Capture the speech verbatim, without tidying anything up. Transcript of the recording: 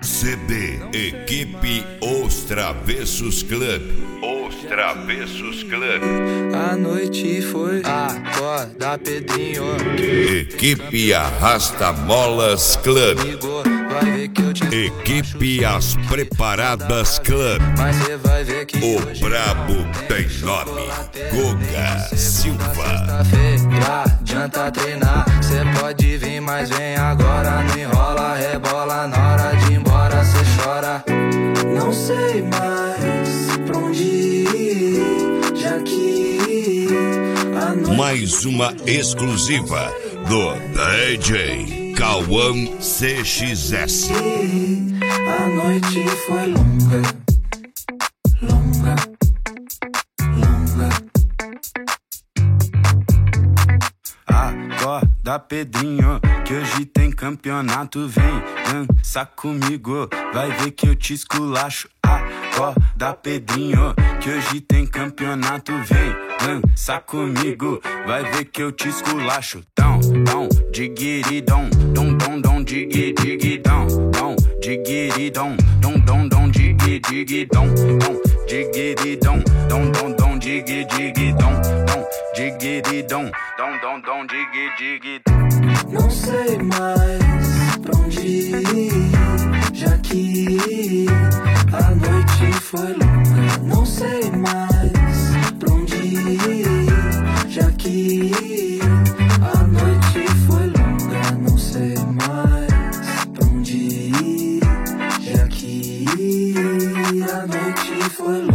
C D Equipe Os Travessos Club. Os Travessos Club. A noite foi acorda, Pedrinho. Equipe Arrasta Molas Club. Vai ver que eu te... Equipe As Preparadas Club. Mas cê vai ver que O hoje brabo tem nome, Guga Silva. Sexta-feira, adianta treinar. Cê pode vir, mas vem agora. Não enrola, rebola, na hora de ir embora cê chora. Não sei mais pra onde ir, já que a noite... Mais uma exclusiva do D J Cauã C X S. A noite foi longa, longa, longa. Acorda, Pedrinho, que hoje tem campeonato. Vem dança comigo, vai ver que eu te esculacho. Acorda, Pedrinho, que hoje tem campeonato. Vem dança comigo, vai ver que eu te esculacho. Dão, dão, diguiridão, dom, dom, dom, digui, digidão, dom, diguiridão, dom, dom, dom, digui, digidão, dom, diguiridão, dom, dom, dom, digui, digidão, dom, diguiridão, dom, dom, dom, digui, digidão. Não sei mais pra onde ir, já que a noite foi longa. Não sei mais pra onde ir, já que a noite foi longa. Não sei mais pra onde ir, já que a noite foi longa.